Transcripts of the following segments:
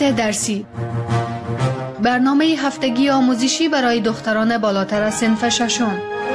ساعت درسی، برنامه هفتگی آموزشی برای دختران بالاتر از صنف ششم.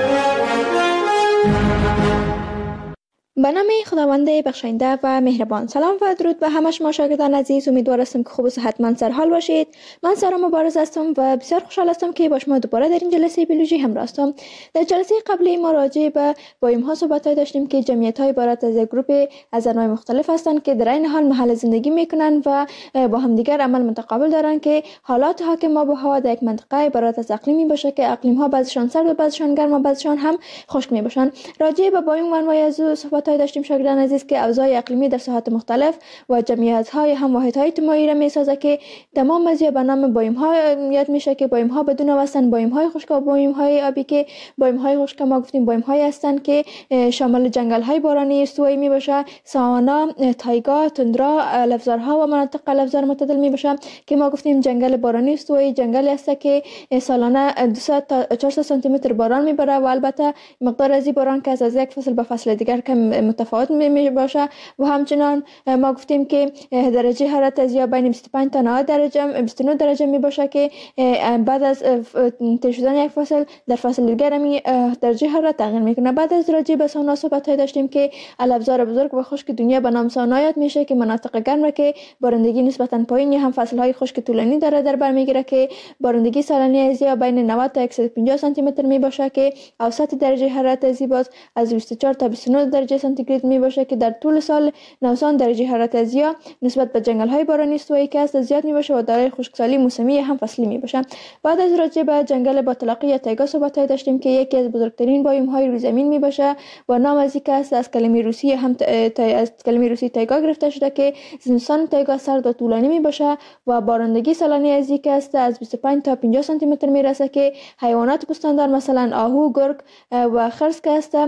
به نام خداوند بخشاینده و مهربان. سلام و درود به همه شما شاگردان عزیز. امیدوار هستم که خوب و صحتمند سر حال باشید. من سارا مبارز هستم و بسیار خوشحال هستم که با شما دوباره در این جلسه بیولوژی همراه هستم. در جلسه قبلی ما راجع به بایوم ها صحبت داشتیم که جمعیت های عبارت از یک گروه از انواع مختلف هستند که در این حال محل زندگی میکنن و با همدیگر عمل متقابل دارن که حالات حاکم به هوا در یک منطقه عبارت از اقلیمی باشه که اقلیم ها بعضشان سرد و بعضشان گرم و بعضشان هم خشک می باشن. راجع به بایوم و انواع از صحبت داشتیم شاگردان عزیز که اوضاع اقلیمی در ساحات مختلف و جمعیت های هم واحد های اجتماعی را میسازه که تمام از به نام بایوم ها یاد میشه که بایوم ها بدون واسن بایوم های خشک و بایوم های آبی که بایوم های خشک ما گفتیم بایوم های هستند که شامل جنگل های بارانی استوایی می باشه، ساوانا، تایگا، تندرا، لفظارها و مناطق لفظار معتدل می باشه که ما گفتیم جنگل بارانی استوایی جنگلی است که سالانه 200 تا 400 سانتی متر باران میبره و البته مقدار از باران که از یک فصل به فصل دیگر کم متفاوت می باشه و همچنان ما گفتیم که درجه حرارت از یا بین 25 تا 90 درجه 29 درجه می باشه که بعد از تیر شدن یک فصل در فصل دیگر می درجه حرارت تغییر میکنه. بعد از راجع به ساونا صحبت داشتیم که الابزار بزرگ و خشک دنیا به نام ساونا یاد میشه که مناطق گرم را که بارندگی نسبتا پایین هم فصل های خشک طولانی داره در بر میگیره که بارندگی سالانه از یا بین 90 تا 150 سانتی متر می باشه که اوسط درجه حرارت از باز از 24 تا 29 درجه سانتیگراد می باشه که در طول سال 90 درجه حرارت از یا نسبت به جنگل های بارانی استوایی که است زیاد می باشه و دارای خشکسالی موسمی هم فصلی می باشه. بعد از راجع به جنگل باطلاقی یا تایگا صحبت داشتیم که یکی از بزرگترین بایوم های روی زمین می باشه و نام از اینکه است از کلمه روسی هم از کلمه روسی تایگا گرفته شده که زمستان تایگا سرد و طولانی می باشه و بارندگی سالانه از اینکه است از 25 تا 50 سانتی متر می رسه که حیوانات پستاندار مثلا آهو، گرگ و خرس که است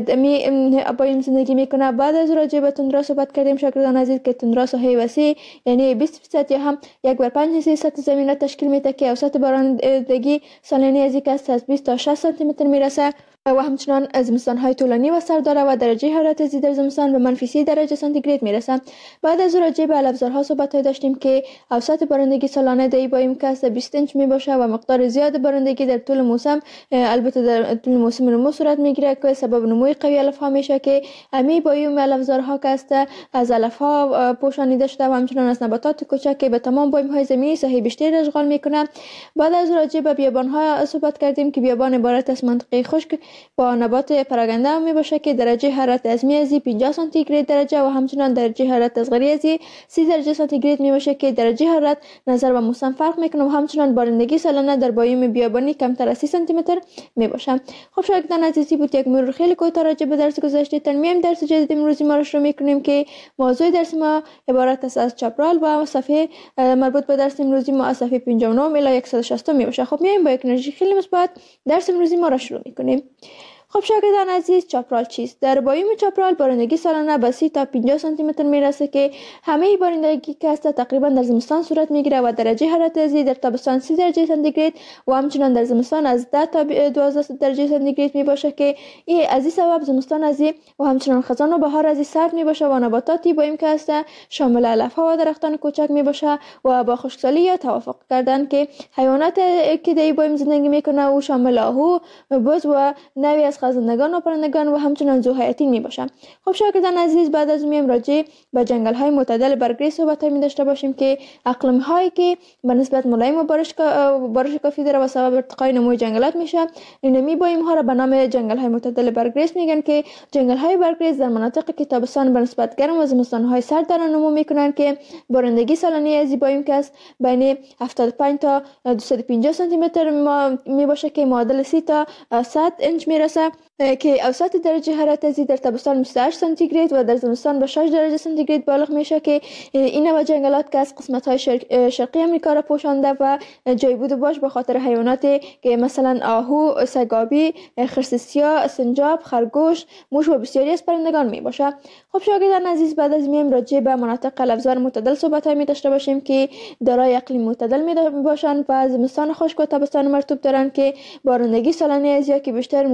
می بایوم زندگی میکنه. بعد از راجع به تندرا صحبت کردیم شاگردان عزیز که تندرا ساحه وسیع یعنی 20% یا هم 1/5 سطح زمین را تشکیل میده که اوسط بارندگی سالانه از اینکه است از 20 تا 60 سانتی متر میرسه و همچنان زمستان های طولانی و سرد داره و درجه حرارت از در زمستان به منفی 30 درجه سانتیگراد میرسه. بعد از راجع به علفزارها صحبت داشتیم که اوسط بارندگی سالانه در بایوم که است 20 اینچ می باشه و مقدار زیاد بارندگی در طول موسم البته در طول موسم نمو صورت میگیره که سبب نموی قوی علف ها میشه که امی بایوم علفزارها که است از علف ها پوشانیده شده و همچنان از نباتات کوچک که به تمام بایوم های زمینی ساحه بیشتری اشغال میکنه. بعد از راجع به بیابان ها صحبت کردیم که بیابان عبارت از منطقه خشک با نبات پراگنده می باشه که درجه حرارت از میازی 50 سانتیگراد درجه و همچنان درجه حرارت از غریزی 30 درجه سانتیگراد می باشه که درجه حرارت نظر به موسم فرق میکنه و همچنان بارندگی سالانه در بایوم بیابانی کمتر از 30 سانتی متر می باشه. خب شاگردان عزیزی بود یک مرور خیلی کوتاه راجع به درس گذشته. تنمیم درس جدید امروزی ما رو شروع میکنیم که موضوع درس ما عبارت است از چاپرال و صفحه مربوط به درس امروزی ما از صفحه 59 الی 160 می باشه. خب میایم با یک انرژی خیلی مثبت درس امروزی ما رو شروع میکنیم. خب شاگردان عزیز چاپرال چیست؟ در بایوم چاپرال بارندگی سالانه به 30 تا 50 سانتی متر میرسه که همه بارندگی که است تقریبا در زمستان صورت میگیره و درجه حرارت از در تابستان 30 درجه سانتیگراد و همچنان در زمستان از 10 تا 12 درجه سانتیگراد می باشه که این از این سبب زمستان از و همچنان خزان و بهار از سرد می باشه و نباتاتی بایوم که است شامل علف ها و درختان کوچک می باشه و با خشکسالی یا توافق کردن که حیوانات که در بایوم زندگی میکنه و شامل آهو، بز و نوعی از خزندگان و پرندگان و همچنان زوحیاتی می باشن. خب شاگردان عزیز بعد از میم راجع به جنگل های معتدل برگری صحبت می داشته باشیم که اقلیم هایی که به نسبت ملایم و بارش کافی داره و سبب ارتقای نموی جنگلات میشه اینمی بایوم ها را به نام جنگل های معتدل برگریز میگن که جنگل های برگریز در مناطق که تابستان به نسبت گرم و زمستان های سرد دارن نمو میکنن که بارندگی سالانه از بایوم که است بین 75 تا 250 سانتی متر می باشه که معادل 30 تا 100 اینچ میرسه که اوسط درجه حرارت از در تابستان 28 سانتیگراد و در زمستان به 6 درجه سانتیگراد بالغ میشه که این نوع جنگلات که از قسمت های شرقی آمریکا را پوشانده و جای بود باش به خاطر حیواناتی که مثلا آهو، سگابی، خرس سیاه، سنجاب، خرگوش، موش و بسیاری از پرندگان می باشه. خب شاگردان عزیز بعد از میم راجع به مناطق لفظار معتدل صحبت می داشته باشیم که دارای اقلیم معتدل می باشند و زمستان خشک و تابستان مرطوب دارند که بارندگی سالانه از یا که بیشتر موسمی است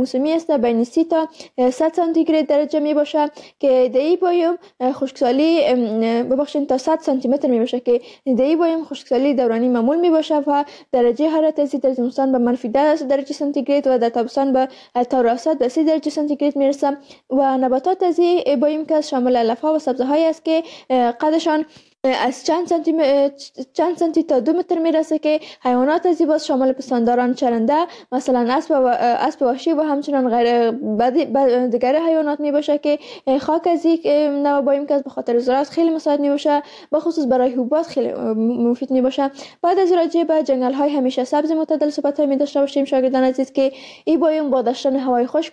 است بین 30 تا 100 سانتیگراد درجه می باشه که در این بایم خشکسالی ببخشید تا 100 سانتی متر می باشه که در این بایم خشکسالی دورانی معمول می باشه و درجه حرارت از در زمستان به منفی 10 درجه سانتیگراد و در تابستان به تا راست به 30 درجه سانتیگراد می رسه و نباتات از این بایم که شامل علفها و سبزه های است که قدشان از چند سانتی تا 2 متر میرسه که حیوانات از این باز شامل پستانداران چرنده مثلا اسب وحشی و همچنان غیر دیگر حیوانات می باشه که خاک از این نوع بایم که به خاطر زراعت خیلی مساعد می باشه به خصوص برای حبوبات خیلی مفید می باشه. بعد از راجع به جنگل های همیشه سبز معتدل صحبت می داشته باشیم شاگردان عزیز که این بایم با داشتن هوای خشک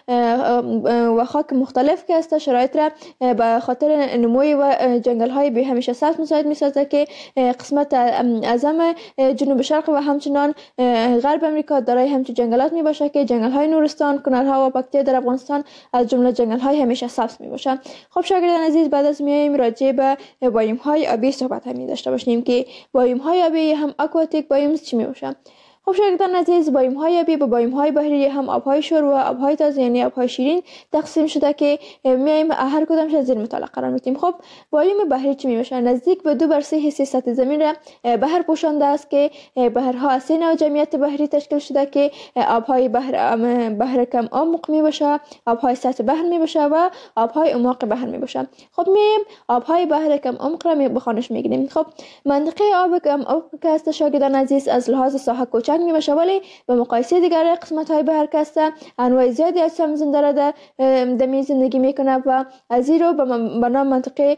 و خاک مختلف که است شرایط را به خاطر نموی و جنگل های بی همیشه سبز مساعد می سازه که قسمت اعظم جنوب شرق و همچنان غرب امریکا دارای همچون جنگلات می باشه که جنگل های نورستان، کنارها و پکتیا در افغانستان از جمله جنگل های همیشه سبز می باشه. خب شاگردان عزیز بعد از میایم راجع به بایم های آبی صحبت می داشته باشیم که بایم های آبی هم آکواتیک بایمز چی می باشه. خب شاگردان عزیز بایم های آبی به بایم های بحری هم آبهای شور و آبهای تازه یعنی آبهای شیرین تقسیم شده که میایم هر کدامش از زیر مطالعه قرار میدیم. خب بایم بحری چی میشه؟ نزدیک به 2/3 حصه سطح زمین را بحر پوشانده است که بحرها از 3 نوع جمعیت بحری تشکیل شده که آبهای بحر کم عمق می باشه، آبهای سطح بحر می باشه و آبهای اعماق بحر می باشه. خب میایم آبهای بحر کم عمق را به خوانش میگیریم. خب منطقه آب کم عمق که است شاگردان عزیز از لحاظ ساحه کوچک می باشه ولی به مقایسه دیگر قسمت های بحر که است انواع زیادی از سمزنده را در می زندگی میکنه و از این رو به نام منطقه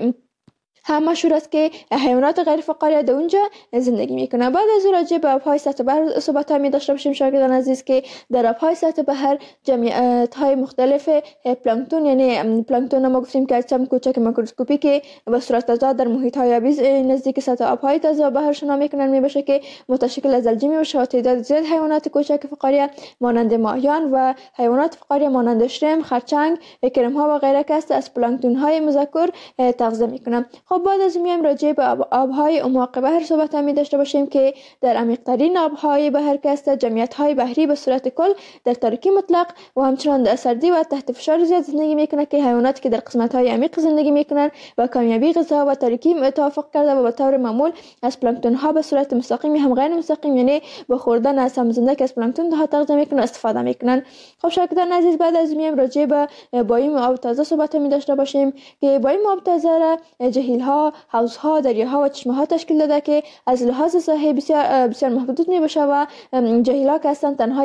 هم مشهور است که حیوانات غیر فقاریه در اونجا زندگی میکنه. بعد از راجع به آبهای سطح بحر صحبت می داشته باشیم شاگردان عزیز که در آبهای سطح بحر جمعیت های مختلف پلانکتون یعنی پلانکتون ما گفتیم که اجسام کوچک میکروسکوپی که به صورت آزاد در محیط های آبی نزدیک سطح آبهای تازه بحر شنا میکنن می باشه که متشکل از الجی می باشه و تعداد زیاد حیوانات کوچک فقاریه مانند ماهیان و حیوانات فقاریه مانند شرم، خرچنگ، کرم ها و غیره که از پلانکتون های مذکور تغذیه میکنن. خب بعد از میایم راجع به آبهای اعماق بحر صحبت می داشته باشیم که در عمیق‌ترین آبهای بحر که است جمعیت‌های بحری به صورت کل در تاریکی مطلق و همچنان در سردی و تحت فشار زیاد زندگی میکنه که حیواناتی که در قسمت‌های عمیق زندگی میکنن با کمیابی غذا و تاریکی توافق کرده و به طور معمول از پلانکتون ها به صورت مستقیم هم غیر مستقیم یعنی با خوردن از سمزنده که از پلانکتون ها تغذیه میکنن استفاده میکنن. خب شاگردان عزیز بعد از میایم راجع به بایم آب تازه صحبت می داشته باشیم که بایم آب تازه را جهیل‌ها، حوض‌ها، دریاها و چشمه‌ها تشکیل داده که از لحاظ ساحه بسیار محدود می باشه و جهیل‌ها که هستند تنها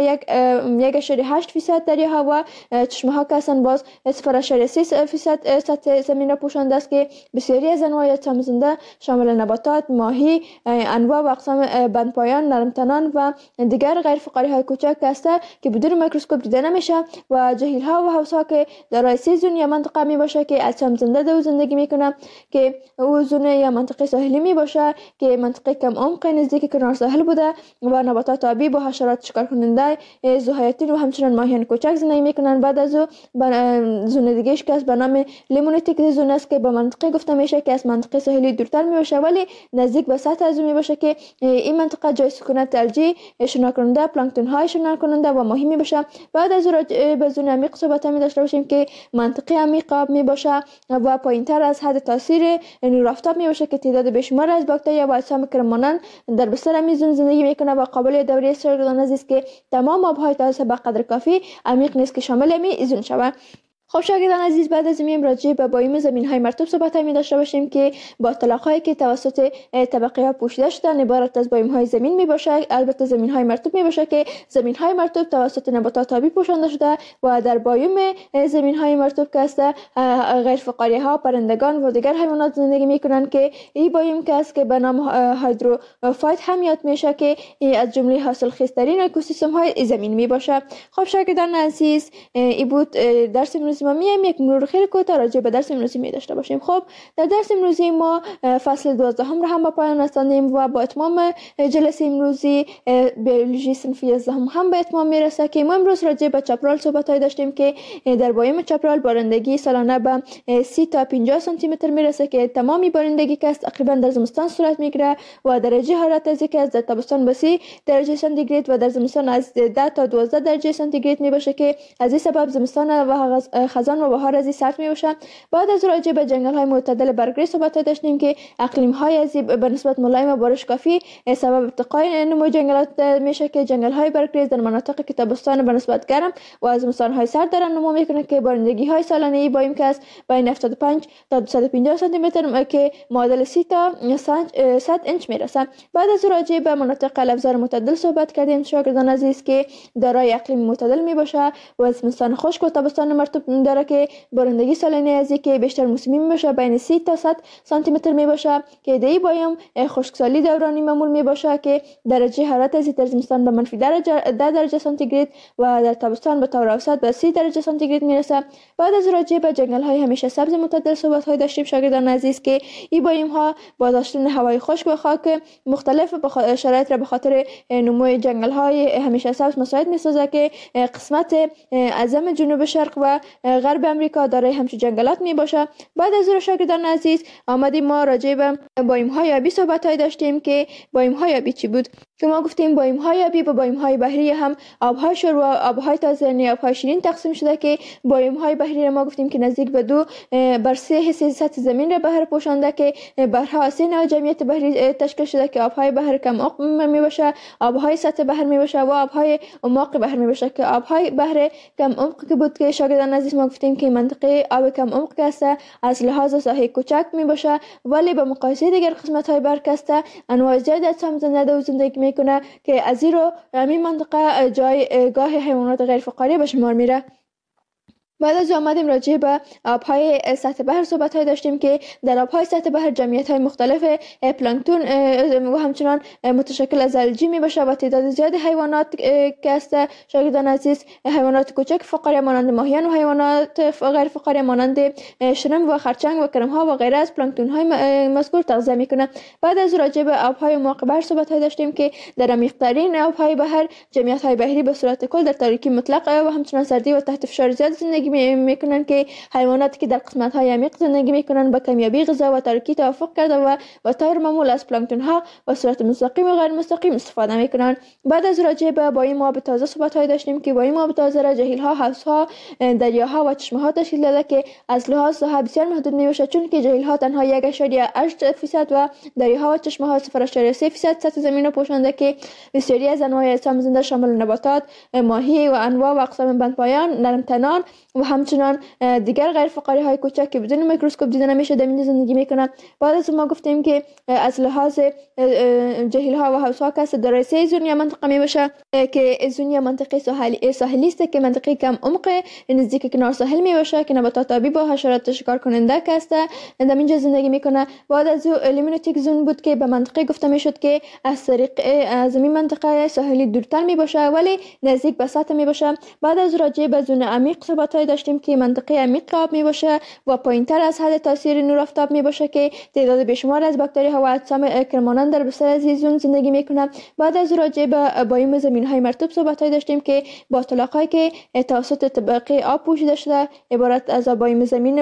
1.8% دریاها و چشمه‌ها که هستند باز 0.3% سطح زمین را پوشانده است که بسیاری از انواع سمزنده شامل نباتات، ماهی، انواع و اقسام بندپایان، نرمتنان و دیگر غیر فقاری‌های کوچک است که بدون میکروسکوپ دیده نمیشه و جهیل‌ها و حوض‌ها که دارای 3 زون یا منطقه می باشه که از سمزنده در زندگی میکنه که او زون یا منطقه ساحلی می باشه که منطقه کم عمق نزدیک کنار ساحل بوده و نباتات آبی با حشرات شکار کننده ذوحیاتین و همچنان ماهیان کوچک زندگی میکنن. بعد از او زون دیگه‌اش که به نام لیمونیتیک زون است که به منطقه گفته میشه که از منطقه ساحلی دورتر می باشه ولی نزدیک به سطح از او می باشه که این منطقه جای سکونت الجی، شنا کننده، پلانکتون های شنا کننده و ماهی می باشه. بعد از او به زون عمیق صحبت می داشته باشیم که منطقه عمیق آب می باشه و پایینتر از حد تاثیر نور آفتاب می باشه که تعداد بیشمار از باکتریا و اجسام کرمانند در بستر میزون زندگی میکنه و قابل دوره شاگردان عزیز که تمام آبهای تازه به قدر کافی عمیق نیست که شامل میزون شود. خب شاگردان عزیز بعد از میایم راجع به بایم زمین‌های مرطوب صحبت می داشته باشیم که با اطلاق‌هایی که توسط طبقه ها پوشیده شدن عبارت از بایم‌های زمین می باشه. البته زمین‌های مرطوب می باشه که زمین‌های مرطوب توسط نباتات آبی پوشانده شده و در بایم زمین‌های مرطوب که است غیر فقاریه‌ها، پرندگان و دیگر حیوانات زندگی می‌کنند که این بایم که است که به نام هایدروفایت هم یاد میشه که از جمله حاصلخیزترین اکوسیستم‌های زمین می باشه. خب شاگردان عزیز این بود درس امروزی ما میایم یک مرور خیلی کوتاه راجع به درس امروزی می داشته باشیم. خب در درس امروزی ما فصل 12 هم را هم به پایان رساندیم و با اتمام جلسه امروزی بیولوژی صنف 11 هم به اتمام میرسه که ما امروز راجع به چپرال صحبت‌های داشتیم که در بایم چپرال بارندگی سالانه به 30 تا 50 سانتی متر میرسه که تمامی بارندگی که تقریبا در زمستان صورت میگیره و درجه حرارت از که از در تابستان به 30 درجه سانتیگراد و در زمستان از 10 تا 12 درجه سانتیگراد می باشه که از این سبب زمستان و خزان و بهار از این سرد می باشه. بعد از راجع به جنگل های معتدل برگری صحبت داشتیم که اقلیم های از به نسبت ملایم و بارش کافی سبب ارتقای نمو جنگلات میشه که جنگل های برگریز در مناطقی که تابستان به نسبت گرم و از زمستان های سرد دارن نمو میکنه که بارندگی های سالانه بایم که از بین 75 تا 250 سانتی متر که معادل 30 تا 100 انچ میرسه. بعد از راجع به مناطق الابزار معتدل صحبت کردیم شاگردان عزیز که دارای اقلیم معتدل می باشه و زمستان خشک و تابستان مرطوب داره که بارندگی سالانه از که بیشتر موسمی می باشه بین 30 تا 100 سانتی متر می باشه که دی بایم خشکسالی دورانی معمول می باشه که درجه حرارت از در زمستان به منفی 10 درجه سانتیگراد و در تابستان به طور اوسط به 30 درجه سانتیگراد می رسه. بعد از راجع به جنگل های همیشه سبز معتدل صحبت های داشتیم شاگردان عزیز که این بایم ها با داشتن هوای خشک و خاک مختلف شرایط را به خاطر نمو جنگل های همیشه سبز مساعد می سازه که قسمت اعظم جنوب شرق و غرب امریکا دارای همچون جنگلات می باشه. بعد از اون شاگردان عزیز آمدیم ما راجع به بایم های آبی صحبت های داشتیم که بایم های آبی چی بود که ما گفتیم بایم های آبی با بایم های بحری هم آبهای شور و آبهای تازه یعنی آبهای شیرین تقسیم شده که بایم های بحری ما گفتیم که نزدیک به 2 بر 3 حصه سطح زمین را بحر پوشانده که بحرها 3 نوع جمعیت بحری تشکیل شده که آبهای بحر کم عمق می باشه، آبهای سطح بحر می باشه و آبهای عمق بحر می باشه که آبهای بحر کم عمق که بود که شاگردان عزیز ما گفتیم که منطقه آب کم عمق است از لحاظ ساحه کوچک می باشه ولی به مقایسه دیگر قسمت های بحر است انواع زیادی از زنده و زندگی میکنه که از این رو همین منطقه جایگاه حیوانات غیر فقاریه به شمار میره. بعد از آمدیم راجع به آبهای سطح بحر صحبت های داشتیم که در آبهای سطح بحر جمعیت های مختلف پلانکتون و همچنان متشکل از الگی می باشه و تعداد زیاد حیوانات که است شاگردان عزیز حیوانات کوچک فقاریه مانند ماهیان و حیوانات غیر فقاریه مانند شرم و خرچنگ و کرم ها و غیره از پلانکتون های مذکور تغذیه میکنه. بعد از راجع به آبهای عمق بحر صحبت های داشتیم که در عمیق ترین آبهای بحر جمعیت های بحری به صورت کل در تاریکی مطلق و همچنان سردی و تحت فشار زیاد زندگی میکنن که حیواناتی که در قسمت های عمیق زندگی میکنن با کمیابی غذا و تاریکی توافق کرده و به طور معمول از پلانکتون ها به صورت مستقیم و غیر مستقیم استفاده میکنن. بعد از راجع به بایم آب تازه صحبت های داشتیم که بایم آب تازه را جهیل ها، حوض ها، دریاها و چشمه ها تشکیل داده که از لحاظ ساحه بسیار محدود میباشه چون که جهیل ها تنها 1.8% و دریاها و چشمه ها 0.3% سطح زمین را پوشانده که بسیاری از انواع اجسام زنده شامل نباتات، ماهی و انواع و اقسام بندپایان، نرمتنان و همچنان دیگر غیر فقاری های کوچک که بدون میکروسکوپ دیده نمیشه در زندگی میکنن. بعد از ما گفتیم که از لحاظ جهیل ها و حوض ها که دارای 3 زون یا منطقه میباشه که زون یا منطقه ساحلی است که منطقه کم عمق نزدیک کنار ساحل میباشه که نباتات آبی با حشرات شکار کننده که است در اینجا زندگی میکنه. بعد از لیمونوتیک زون بود که به منطقه گفته میشد که از طریق از این منطقه ساحلی دورتر میباشه ولی نزدیک به سطح میباشه. بعد از راجع به زون عمیق صحبت داشتیم که منطقه عمیق آب می باشه و پایینتر از حد تاثیر نور آفتاب می باشه که تعداد بیشمار از باکتری ها و اجسام کرمانند در بستر از زون زندگی میکنه. بعد از راجع به بایم زمین های مرطوب صحبت داشتیم که با طلاقایی که توسط طبقه آب پوشیده شده عبارت از بایم زمین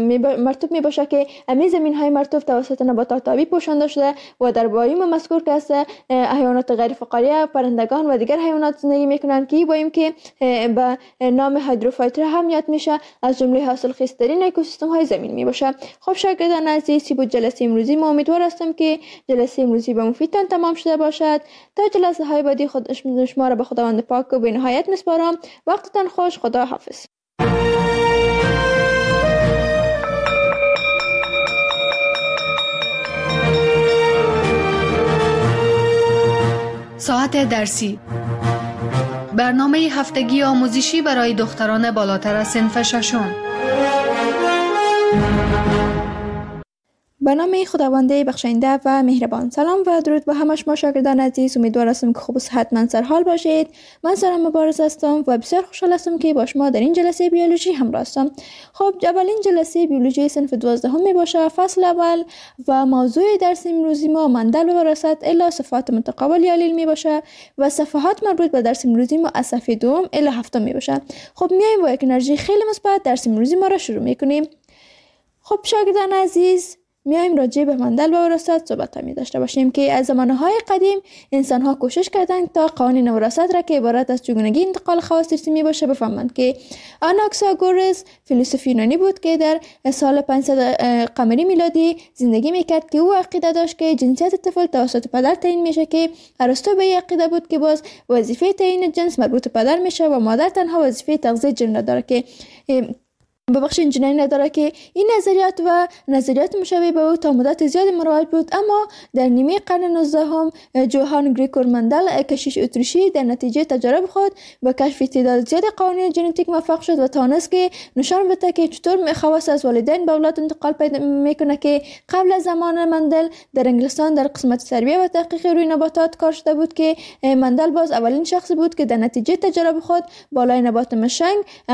مرطوب می باشه که همین زمین های مرطوب توسط نباتات آبی پوشانده شده و در بایم مذکور که است حیوانات غیر فقاریه، پرندگان و دیگر حیوانات زندگی میکنند که بایم که به نام هایدروفایتر هم یاد میشه از جمله حاصل خیزترین اکوسیستم های زمین می باشه. خب شاگردان عزیز بود جلسه امروزی ما امیدوار هستم که جلسه امروزی به مفیدتان تمام شده باشد. تا جلسه های بعدی شما را به خداوند پاک و بی نهایت میسپارم. وقتتان خوش. خدا حافظ. ساعت درسی برنامه هفتگی آموزشی برای دختران بالاتر از صنف ششم. به نام خداوند بخشنده و مهربان. سلام و درود به همه شما شاگردان عزیز. امیدوار هستم که خوب و صحتمند سرحال باشید. من سارا مبارز هستم و بسیار خوشحال هستم که با شما در این جلسه بیولوژی همراه هستم. خب اولین جلسه بیولوژی صنف 12 می باشه، فصل اول، و موضوع درس امروزی ما مندل و وراثت الی صفات متقابل یا الیل می باشه و صفحات مربوط به درس امروزی ما از صفحه 2 الی 7 می باشه. خب میایم با یک انرژی خیلی مثبت درس امروزی ما را شروع میکنیم. خب شاگردان عزیز، میایم راجع به مندل و وراثت صحبت می داشته باشیم که از زمانهای قدیم انسان ها کوشش کردند تا قوانین وراثت را که عبارت از چگونگی انتقال خواص ارثی باشه بفهمند که آناکساگورس فیلسوف یونانی بود که در سال 500 قمری میلادی زندگی میکرد که او عقیده داشت که جنسیت طفل توسط پدر تعیین میشه، که ارسطو به عقیده بود که باز وظیفه تعیین جنس مربوط به پدر میشه و مادر تنها وظیفه تغذیه جن را داره، که انجینری نداره، که این نظریات و نظریات مشابه به او تا مدت زیادی مروج بود. اما در نیمه قرن 19 هم جوهان گریگور مندل کشیش اتریشی در نتیجه تجارب خود به کشف تعداد زیاد قوانین ژنتیک موفق شد و توانست که نشان بده که چطور خواص از والدین به اولاد انتقال پیدا میکنه، که قبل از زمان مندل در انگلستان در قسمت تربیه و تحقیق روی نباتات کار شده بود، که مندل باز اولین شخصی بود که در نتیجه تجارب خود بالای نبات مشنگ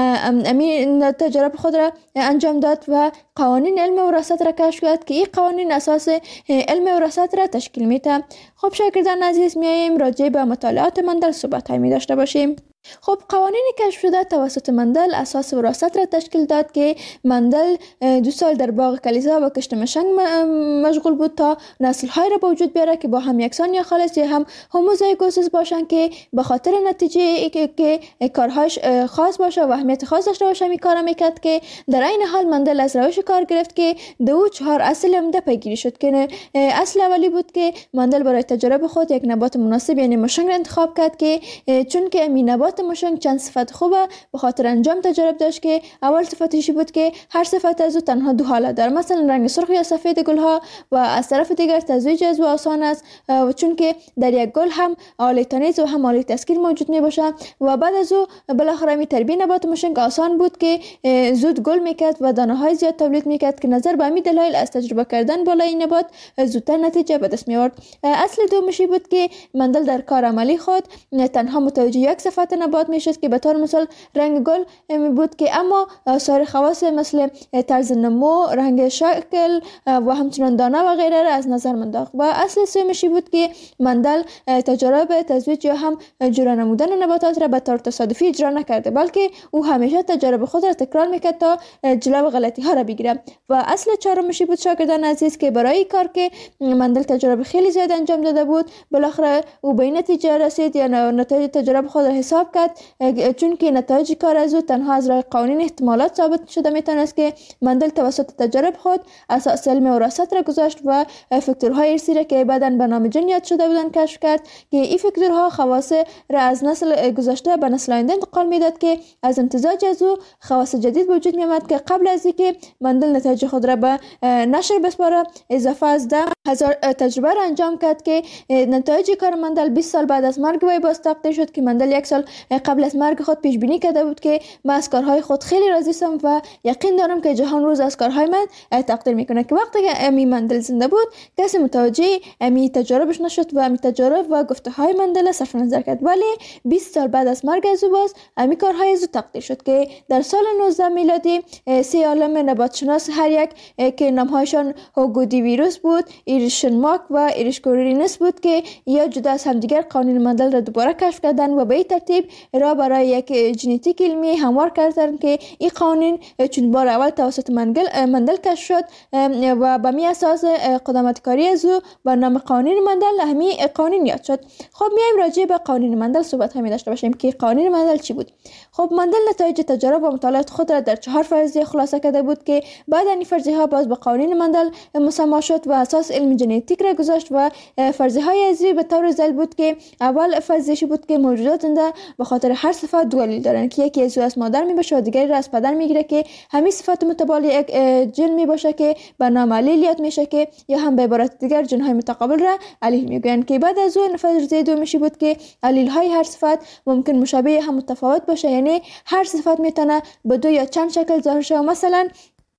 امین تجارب خود را انجام داد و قوانین علم وراثت را کشف کرد، که این قوانین اساس علم وراثت را تشکیل میده. خب شاگردان عزیز، میایم راجع به مطالعات مندل صحبت می داشته باشیم. خب قوانین کشف شده توسط مندل اساس وراثت را تشکیل داد، که مندل 2 سال در باغ کلیسا و کشت مشنگ مشغول بود تا نسل های را به وجود بیاره که با هم یکسان یا خالص یا هم هوموزایگوسیس باشن، که به خاطر نتیجه که کارهاش خاص باشه و اهمیت خاص داشته باشه می کار میکرد، که در این حال مندل از روش کار گرفت که 4 اصل عمده پیگیری شد، که اصل اولی بود که مندل برای تجربه خود یک نبات مناسب یعنی مشنگ را انتخاب کرد، که چون که می نبات مشنگ چند صفت خوبه به خاطر انجام تجارب داشت، که اول صفتش بود که هر صفت از او تنها 2 حالت داره، مثلا رنگ سرخ یا سفید گل ها، و از طرف دیگر تزویج از او آسان است، و چون که در یک گل هم آله تنیز و هم آله تسکیر موجود می باشه، و بعد از او بالاخره می تربیت نبات مشنگ آسان بود که زود گل میکرد و دانه های زیاد تولید میکرد، که نظر به همین دلایل از تجربه کردن بالای این نبات زودتر نتیجه به دست می آورد. اصل دومشی بود که مندل در کار عملی خود تنها متوجه یک صفت نبات میشد، که به طور مثال رنگ گل بود، که اما سایر خواص مثل طرز نمو، رنگ شکل و همچنان دانه و غیره را از نظر منداخت. و اصل سومشی بود که مندل تجارب تزویج یا هم جور نمودن نباتات را به طور تصادفی اجرا نکرده، بلکه او همیشه تجارب خود را تکرار میکرد تا جلو غلطی ها را بگیره. و اصل چهارمشی بود شاگردان عزیز که برای کار که مندل تجارب خیلی زیاد انجام داده بود، بالاخره او به این نتیجه رسید یا نتایج تجارب خود را حساب کرد، چون که نتایج کار از او تنها از راه قوانین احتمالات ثابت شده میتونست، که مندل توسط تجارب خود اساس علم وراثت را گذاشت و فاکتورهای ارثی را که بعداً به نام جن یاد شده بودند کشف کرد، که این فاکتورها خواص را از نسل گذشته به نسل آینده انتقال میداد، که از امتزاج از او خواص جدید به وجود میآمد، که قبل از اینکه مندل نتایج خود را به نشر بسپاره اضافه از 10,000 تجربه را انجام کرد، که نتایج کار مندل 20 سال بعد از مرگ وی باز تقدیر شد، که مندل 1 سال قبل از مرگ خود پیش بینی کرده بود که من از کارهای خود خیلی راضی هستم و یقین دارم که جهان روز از کارهای من تقدیر میکنه، که وقتی که امی مندل زنده بود کسی متوجه امی تجاربش نشد و امی تجارب و گفته های مندل صرف نظر کرد، ولی 20 سال بعد از مرگ از او باز امی کارهای از او تقدیر شد، که در سال 19 میلادی 3 عالم نبات شناس هر یک که نامهایشان هوگودی ویروس بود، ایریشن ماک و ایریشکورینس بود، که یا جدا از همدیگر قوانین مندل را دوباره کشف کردند و به این ترتیب را برای یک ژنتیک علمی هموار کردند، که این قوانین چون بار اول توسط مندل کشف شد و به می اساس قدامت کاری از او با نام قوانین مندل همین قوانین یاد شد. خب میایم راجع به قوانین مندل صحبت می داشته باشیم که قوانین مندل چی بود. خب مندل نتایج تجارب و مطالعات خود را در 4 فرضیه خلاصه کرده بود، که بعد این فرضیه ها باز به قوانین مندل مسما شد و اساس علم ژنتیک را گذاشت. و فرضیه های ازی به طور ذیل بود که اول فرضیه بود که موجودات زنده به خاطر هر صفت 2 دلیل دارن، که یکی از او از مادر می باشه و دیگری را از پدر میگیره، که همین صفات متبادل یک جن می باشه که به نام الیل یاد میشه، که یا هم به عبارت دیگر جن های متقابل را الیل میگن. که بعد از اون فرضیه دومی بود که الیل های هر صفت ممکن مشابه هم متفاوت باشه، یعنی هر صفت میتونه به 2 یا چند شکل ظاهر شه. مثلا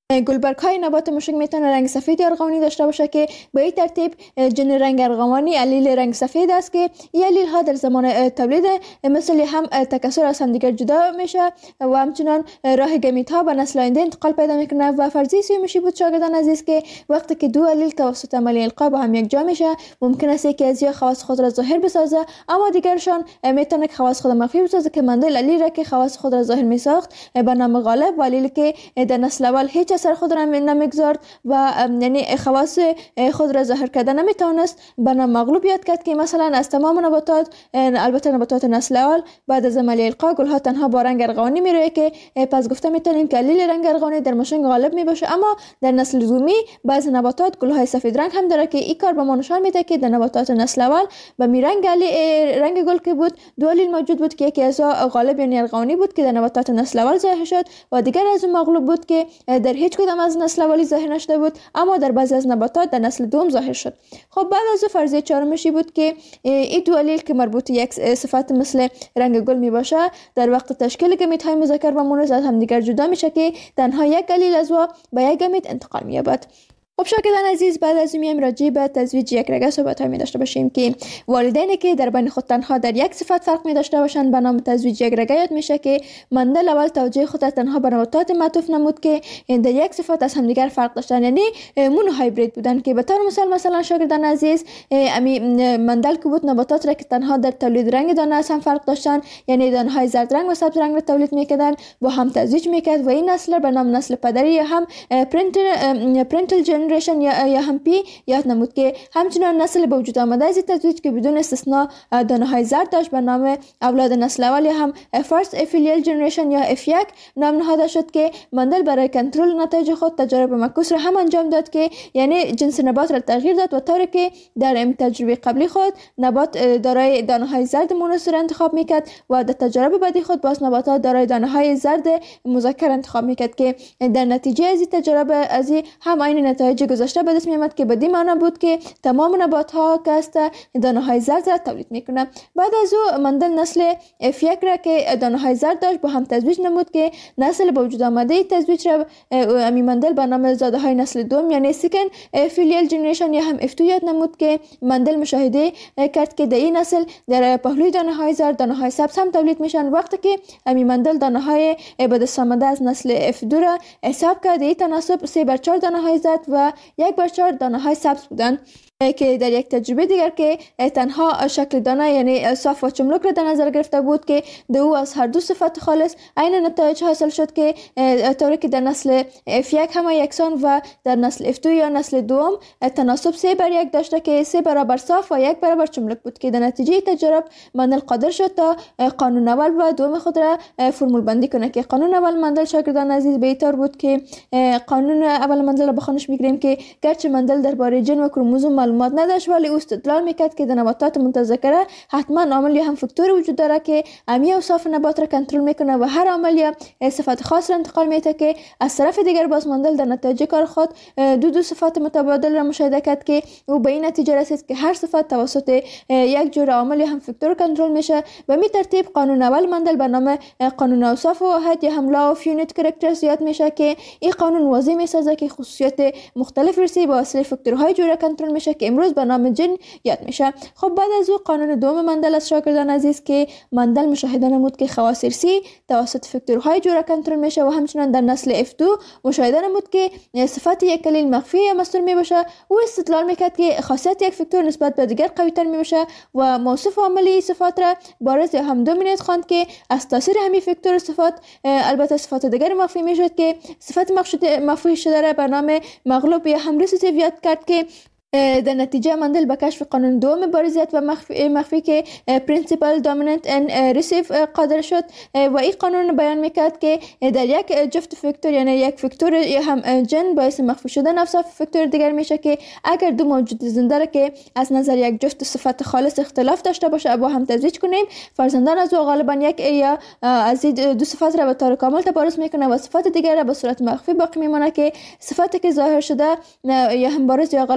گلبرگ های نبات مشک میتونه رنگ سفید یا ارغوانی داشته باشه که به این ترتیب جن رنگ ارغوانی علیل رنگ سفید است که این علیل ها در زمان تولید مثل هم تکثر از هم دیگر جدا میشه و همچنان راه گمیت ها به نسل آینده انتقال پیدا میکنه. و فرضیه سومی بود شاگردان عزیز که وقتی که دو علیل توسط عملیه القا با هم یک جا میشه ممکن است که از یا خواص خود را ظاهر بسازه اما دیگرشان میتونه که خواص خود مخفی بسازه که مندل علیل را که خواص خود را ظاهر میساخت به نام غالب و علیل که در نسل اول هیچ اثر خود را نمیگذارد و یعنی خواص خود را ظاهر کرده نمیتونست به نام مغلوب یاد کرد که مثلا از تمام نباتات البته نباتات نسل اول بعد از عملیه القا گل ها تنها با رنگ ارغوانی میروه که پس گفته میتونیم که علیل رنگ ارغوانی در مشنگ غالب میباشه. اما در نسل دومی بعض نباتات گل های سفید رنگ هم داره که این کار به ما نشان میده که در نباتات نسل اول به می رنگ گل که بود دو علیل موجود بود که یکی از غالب یعنی ارغوانی بود که در نباتات نسل اول ظاهر شد و دیگر از اون مغلوب بود که در هیچ کدام از نسل اولی ظاهر نشده بود اما در بعضی از نباتات در نسل دوم ظاهر شد. خب بعد از فرضیه چهارمشی بود که این دو علیل که مربوط یک صفت مثل رنگ گل می باشه در وقت تشکیل گمیت های مذکر و مؤنث از هم دیگر جدا میشه که تنها یک علیل از و به یک گمیت انتقال می‌یابد. خب شاگردان عزیز بعد از این راجع به تزویج یک رگه صحبت می داشته باشیم که والدینی که در بین خود تنها در یک صفت فرق می داشته باشند به نام تزویج یک رگه یاد میشه که مندل اول توجه خود تنها به نباتات معطوف نمود که در یک صفت از همدیگر فرق داشتن یعنی مونو هایبرید بودن که به طور مثلا شاگردان عزیز امی مندل که بود نباتات را که تنها در تولید رنگ دانه از هم فرق داشتن یعنی دانه های زرد رنگ و سبز رنگ را تولید میکردن با هم تزویج میکرد و این نسل به نام نسل پدری یا هم پرنتل جنریشن یا هم پی یاد نمود که همچنان نسل به وجود آمده از تزویج که بدون استثنا دانه های زرد داشت به نام اولاد نسل اول یا هم فرست افیلیل جنریشن یا F1 نام نهاده شد که مندل برای کنترل نتایج خود تجارب معکوس را هم انجام داد که یعنی جنس نبات را تغییر داد و طوری که در تجربه قبلی خود نبات دارای دانه های زرد مونث را انتخاب میکرد و در تجربه بعدی خود باز نباتات دارای دانه های زرد مذکر انتخاب میکرد که در نتیجه از این تجربه از هم عین نتایج گذشته به دست میامد که بدی معنا بود که تمام نبات ها که است دانه های زرد را تولید میکنه. بعد از او مندل نسل F1 را که دانه های زرد داشت با هم تزویج نمود که نسل به وجود آمده تزویج را امی مندل به نام زاده های نسل دوم یعنی سیکن فیلیل جنریشن یا هم F2 یاد نمود که مندل مشاهده کرد که در این نسل در پهلوی دانه های زرد دانه های سبز هم تولید میشن وقتی که امی مندل دانه های به دست آمده از نسل F2 را حساب کرد این تناسب 3/4 دانه های زرد و 1/4 دانه های سبز بودند که در یک تجربه دیگر که تنها شکل دانه یعنی صاف و چملک را در نظر گرفته بود که دو از هر دو صفت خالص عین نتایج حاصل شد که طوری که در نسل F1 هم یکسان و در نسل F2 یا نسل دوم تناسب 3/1 داشته که 3 برابر صاف و 1 برابر چملک بود که در نتیجه تجربه مندل قادر شد تا قانون اول و دوم خود را فرمول بندی کنه که قانون اول مندل شاگردان عزیز به این طور بود که قانون اول مندل را به خوانش میگیریم که گرچه مندل درباره ژن و کروموزوم معلومات نداشت ولی او استدلال میکرد که در نباتات متذکره حتما عامل یا هم فاکتور وجود داره که امی اوصاف نبات را کنترل میکنه و هر عامل یا صفت خاص را انتقال میده که از طرف دیگر باز مندل در نتایج کار خود دو صفات متبادل را مشاهده کرد که او به این نتیجه رسید که هر صفت توسط یک جور عامل یا هم فاکتور کنترل میشه. به می ترتیب قانون اول مندل به نام قانون اوصاف واحد یا هم لا اف یونیت کاراکترز یاد میشه که این قانون واضح میسازه که خصوصیات مختلف رسی با وسیله فاکتورهای جوره کنترل میشه که امروز به نام جن یاد میشه. خب بعد از او قانون دوم مندل از شاگردان عزیز که مندل مشاهده نمود که خواص ارثی توسط فاکتورهای جوره کنترل میشه و همچنین در نسل F2 مشاهده نمود که صفت یک علیل مخفی یا مستور میباشه. او استدلال میکرد که خاصیت یک فاکتور نسبت به دیگر قوی تر میباشه و موصوف عاملی صفات را بارز یا هم دومیننت خواند که از تاثیر همین فاکتور صفات البته صفات دیگر مخفی میشد که صفت مخفی شده را به نام مغلوب یا هم ریسیسیو یاد کرد که در نتیجه مندل به کشف قانون دوم بارزیت و مخفی که پرینسیپل دامیننت ان ریسیف قادر شد و این قانون بیان میکرد که در یک جفت فاکتور یعنی یک فاکتور یا هم جن باعث مخفی شدن اوصاف فاکتور دیگر میشه که اگر دو موجود زنده را که از نظر یک جفت صفت خالص اختلاف داشته باشه با هم تزویج کنیم فرزندان از او غالبا یک یا از دو صفت را به طور کامل تبارز میکنه و صفت دیگر را به صورت مخفی باقی میمونه که صفتی که ظاهر شده یا هم بارز یا غالب دامیننت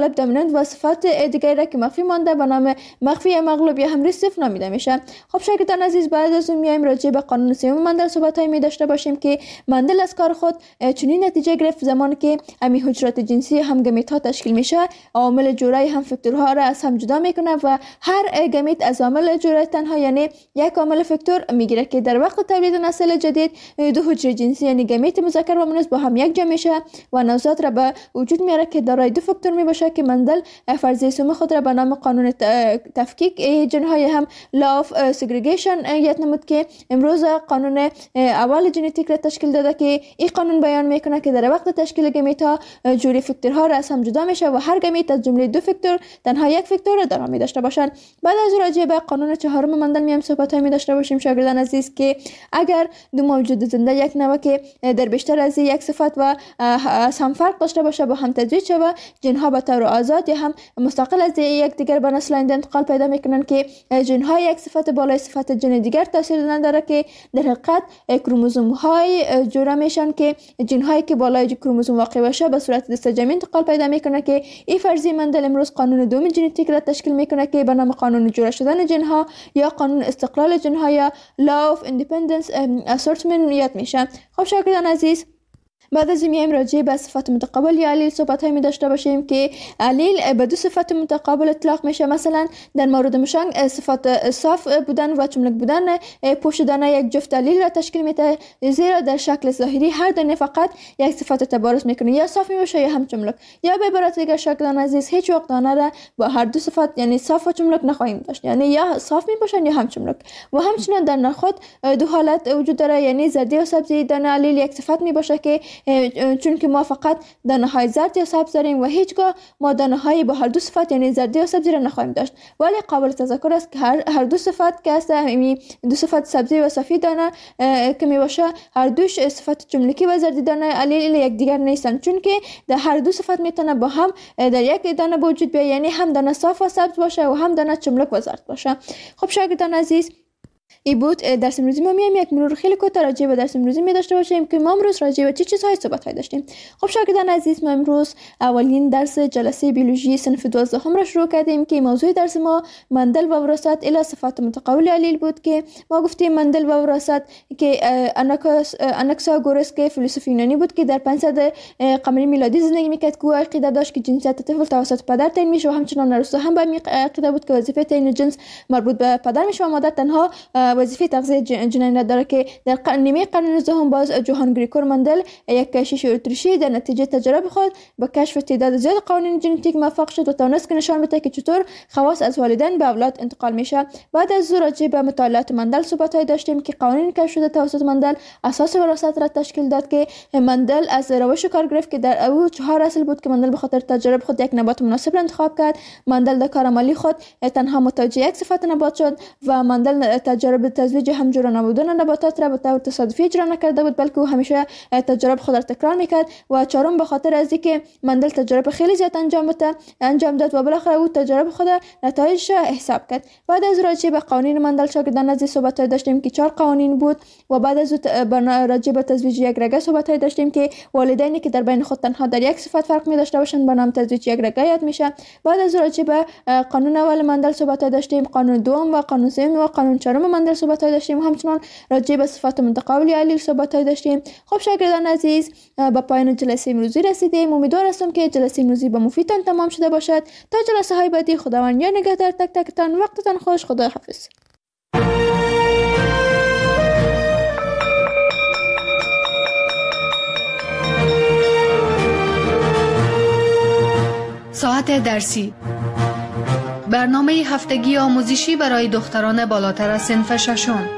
دارند و صفت دیگری را که مخفی مانده به نام مخفی مغلوب یا هم ریسیف نامیده میشه. خب شاگردان عزیز، بعد از اون میایم راجع به قانون سوم مندل صحبت‌های می داشته باشیم که مندل از کار خود چنین نتیجه گرفت زمانی که امی حجرات جنسی هم گمیت ها تشکیل میشه، عوامل جوره هم فاکتورها را از هم جدا میکنه و هر گمیت از عامل جوره تنها یعنی یک عامل فاکتور میگیره که در وقت تولید نسل جدید دو حجره جنسی یعنی گمیت مذکر و مؤنث با هم یک جمع میشه و نوزاد را به وجود میاره که دارای دو فاکتور می باشه که مندل فرضیه سوم خود را به نام قانون تفکیک ژن‌های هم law of segregation یاد نمود که امروز قانون اول ژنتیک را تشکیل داده که این قانون بیان میکنه که در وقت تشکیل گمیت ها جوری فاکتورها را از هم جدا میشه و هر گمیت از جمله دو فاکتور تنها یک فاکتور را دارا می داشته باشند. بعد از راجع به قانون چهارم مندل میام صحبت های می داشته باشیم شاگردان عزیز که اگر دو موجود زنده یک نوع که در بیشتر از یک صفت و از هم فرق داشته باشه با هم تزویج شود، جنها به طور آزاد یا هم مستقل از یک دیگر به نسل آینده انتقال پیدا میکنن که جنها یک صفت بالای صفت جن دیگر تاثیر داره که در حقیقت کروموزوم های جوړه میشن که جن هایی که بالای کروموزوم واقع باشه به صورت دسته جمعی انتقال پیدا میکنه که این فرضیه مندل امروز قانون دوم ژنتیک را تشکیل میکنه که به نام قانون جوړه شدن جن ها یا قانون استقلال جن ها یا law of independence assortment یاد میشه. خب شاگردان عزیز، بعد از میایم راجع به صفات متقابل یا علیل صحبت های می داشته باشیم که علیل به دو صفت متقابل اطلاق میشه. مثلا در مورد مشنگ صفات صاف بودن و چملک بودن پوشیدن یک جفت علیل را تشکیل میده، زیرا در شکل ظاهری هر دانه فقط یک صفت تبارز میکنه، یا صاف میشه یا هم چملک. یا به عبارت دیگر شاگردان عزیز، هیچ وقت دانه را با هر دو صفت یعنی صاف و چملک نخواهیم داشت، یعنی یا صاف میباشن یا هم چملک. و همچنین در نخود دو حالت وجود داره، یعنی زردی و سبزی. دانه علیل یک صفت میباشه که چون که ما فقط دانه های زرد یا سبز داریم و هیچگاه ما دانه های با هر دو صفت یعنی زردی و سبزی را نخواهیم داشت. ولی قابل تذکر است که هر دو صفت که است، دو صفت سبزی و سفید دانه که می باشه، هر دوش صفت چملکی و زردی دانه علیل یک دیگر نیستند، چون که در هر دو صفت میتونه با هم در یک دانه وجود بیاید، یعنی هم دانه صاف و سبز باشه و هم دانه چملک و زرد باشه. خب شاگردان عزیز، این بود درس امروزی ما. میایم یک مرور خیلی کوتاه راجع به درس امروزی می داشته باشیم که ما امروز راجع به چه چیزهای صحبت های داشتیم. خب شاگردان عزیز، ما امروز اولین درس جلسه بیولوژی صنف 12 را شروع کردیم که موضوع درس ما مندل و وراثت الی صفات متقابل علیل بود که ما گفتیم مندل و وراثت که اناکساگورس که فیلسوف یونانی بود که در 500 قمری میلادی زندگی میکرد که او عقیده داشت که جنسیت طفل توسط پدر تعیین میشه و همچنان ارسطو هم به این عقیده بود که وظیفه تعیین جنس مربوط به پدر میشه و مادر تنها وظیفه تغذیه جنین داره که در نیمه قرن 19 باز جوهان گریگور مندل یک کشیش اتریشی در نتیجه تجربه خود با کشف تعداد زیاد قوانین ژنتیک موفق شد و توانست که نشان بده که چطور خواص از والدین به اولاد انتقال میشه. بعد از راجع به مطالعات مندل صحبت های داشتیم که قوانین کشف شده توسط مندل اساس وراثت را تشکیل داد که مندل از روش کار گرفت که در او 4 اصل بود که مندل به خاطر تجربه خود یک نبات مناسب را انتخاب کرد. مندل در کار عملی خود تنها متوجه یک صفت نبات شد و مندل تجربه تزویج هم جور نبودن نباتات را به طور تصادفی اجرا نکرده بود، بلکه او همیشه تجربه خود را تکرار میکرد. و چهارم به خاطر از اینکه مندل تجربه خیلی زیاد انجام داد و بالاخره او تجربه خود نتایج حساب کرد. بعد از راجع به قوانین مندل شاگردان عزیز صحبت داشتیم که 4 قوانین بود و بعد از راجع به تزویج یک رگه صحبت داشتیم که والدینی که در بین خود تنها در یک صفت فرق می داشته باشند به نام تزویج یک رگه یاد میشه. بعد از راجع به قانون اول مندل صحبت داشتیم، قانون دوم و قانون سوم و قانون چهارم مندل صحبت داشتیم، همچنان راجع به صفات متقابل علیل صحبت داشتیم. خب شاگردان عزیز، با پایان جلسه امروزی رسیدیم. امیدوار هستم که جلسه امروزی به مفیدتان تمام شده باشد. تا جلسه های بعدی، خداوند یا نگهدار تک تکتان. وقتتان خوش. خدا حافظ. ساعت درسی، برنامه هفتگی آموزشی برای دختران بالاتر از صنف ششم.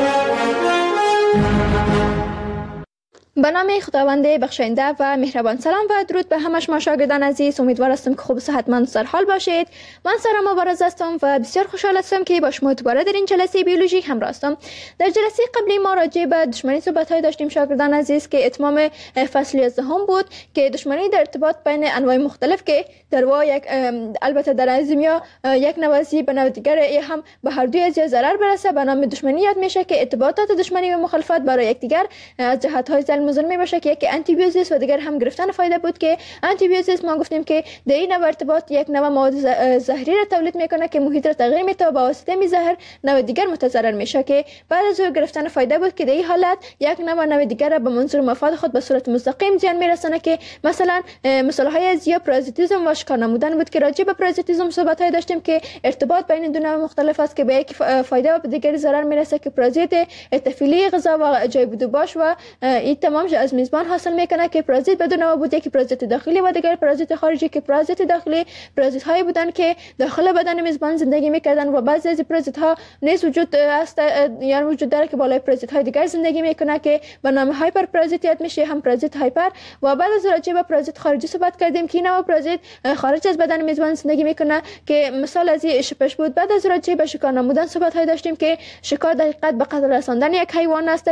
به نام خداوند بخشنده و مهربان. سلام و درود به همه شما شاگردان عزیز. امیدوار هستم که خوب و صحتمند سر حال باشید. من سارا مبارز هستم و بسیار خوشحال هستم که با شما دوباره در این جلسه بیولوژی همراه هستم. در جلسه قبلی ما راجع به دشمنی صحبت‌های داشتیم شاگردان عزیز که اتمام فصل 11 بود که دشمنی در ارتباط بین انواع مختلف که در واقع البته در ازمیا یک نوازی به نوع دیگر هم به هر دوی از ضرر برسه به نام دشمنی یاد میشه که ارتباطات دشمنی و مخالفت برای یکدیگر از جهت‌های کروموزوم می باشه که یکی آنتیبیوتیک و دیگر هم گرفتن فایده بود که آنتیبیوتیک ما گفتیم که در این نوع ارتباط یک نوع مواد زهری را تولید میکنه که محیط را تغییر میده و با واسطه می زهر نوع دیگر متضرر میشه که بعد از گرفتن فایده بود که در این حالت یک نوع دیگر را به منظور مفاد خود به صورت مستقیم زیان میرسونه که مثلا مثال های از یا پارازیتیسم و آشکار نمودن بود که راجع به پارازیتیسم صحبت های داشتیم که ارتباط بین دو نوع مختلف است که به یک فایده و به دیگری ضرر میرسه که پارازیت تفیلی غذا و جای بود باش و این تمام از میزبان حاصل میکنه که پارازیت به دو نوع بود، یکی پارازیت داخلی و دیگر پارازیت خارجی که پارازیت داخلی پارازیت هایی بودن که داخل بدن میزبان زندگی میکردن و بعضی از پارازیت ها نیز وجود است یا وجود داره که بالای پارازیت های دیگر زندگی میکنه که به نام هایپر پارازیتیت میشه، هم پارازیت هایپر. و بعد از راجع به پارازیت خارجی صحبت کردیم که این نوع پارازیت خارج از بدن میزبان زندگی میکنه که مثال از این شپش بود. بعد از راجع به شکار نمودن صحبت های داشتیم که شکار در حقیقت به قتل رساندن یک حیوان است